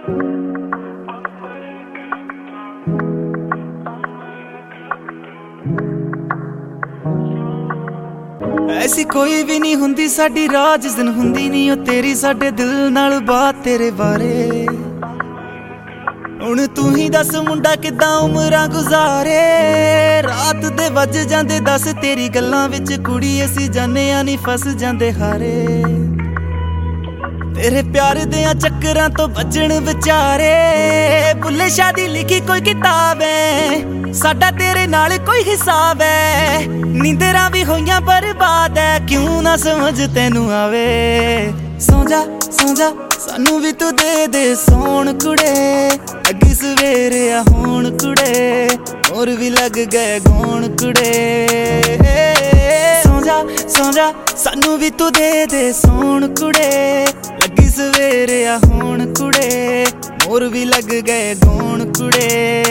ऐसी कोई भी नहीं हुंदी साडी राह जिस दिन हुंदी नहीं ओ तेरी साडे दिल नाल बात तेरे बारे। हुण तू ही दस मुंडा किदां उमरां गुजारे, रात दे वज जांदे दस तेरी गल्लां विच कुड़ी असी जाने नहीं फस जांदे हारे। तेरे प्यार दियां चक्करां तो बजण विचारे, बुल्ले शाह दी लिखी कोई किताब है, साडा तेरे नाल कोई हिसाब है। नींदरां भी होइयां बर्बाद है, क्यों ना समझ तैनू आवे। सौ जा सानू भी तू दे सौण कुड़े, अगी सवेरे आ होण कुड़े, और भी लग गए गौण कुड़े। सौ जा सानू भी तू दे सौण कुड़े, लगी सवेरे आ होण कुड़े, मोर भी लग गए गौण कुड़े।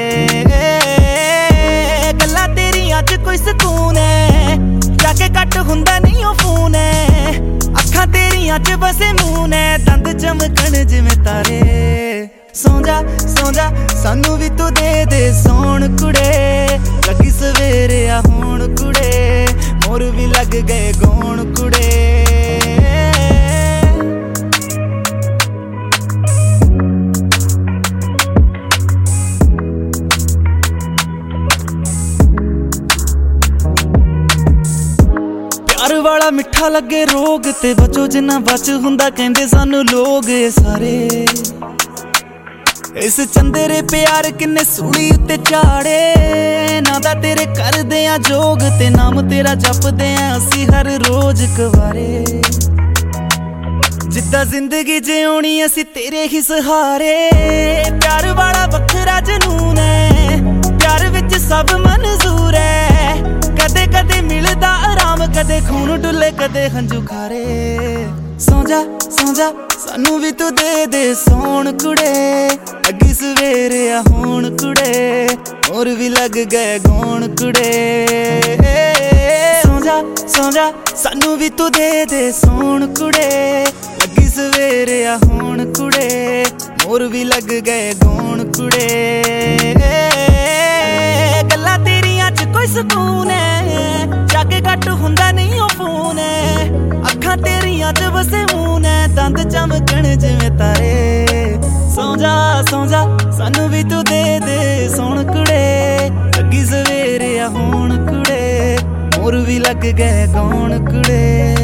गल्लां तेरियां च कोई सकून है, जाके कट हुंदा नहीं ओ फोन है। अखां तेरियां च बसे मून है, दंद चमकण जिवें तारे। सौ जा सानू भी तू दे सौण कुड़े, लगी सवेरे आ होण कुड़े, मोर भी लग गए गौण कुड़े। प्यार वाला मिठा लगे रोग ते बचो जिन्ना बच हुंदा, कहंदे सानू लोग ये सारे। इस चंदेरे प्यार किन्ने सूली उत्ते चाड़े, नादा तेरे करदे आ जोग ते नाम तेरा जपदे आ असी हर रोज कवारे। जिद्दां जिंदगी जिउणी असी तेरे ही सहारे, प्यार वाला वखरा जनून है, प्यार विच सब मंजूर है। कदे कदे मिलदा आराम, कदे खून डुले कदे हंजू खारे। सौ जा सानू भी तू दे सौण कुड़े, अगी सवेरे आ होण कुड़े, और भी लग गए गौण कुड़े। सौ जा सानू भी तू दे सौण कुड़े, अगी सवेरे आ होण कुड़े, मोर भी लग गए गौण कुड़े। गल्लां तेरियां च कोई सकून है, जाके कट हुंदा नहीं ओ फोन है। अखां तेरियां च बसे मून है, दंद चमकण जिवें तारे। सौ जा सानू भी तू दे सौण कुड़े, लगी सवेरे आ होण कुड़े, मोर भी लग गए गौण कुड़े।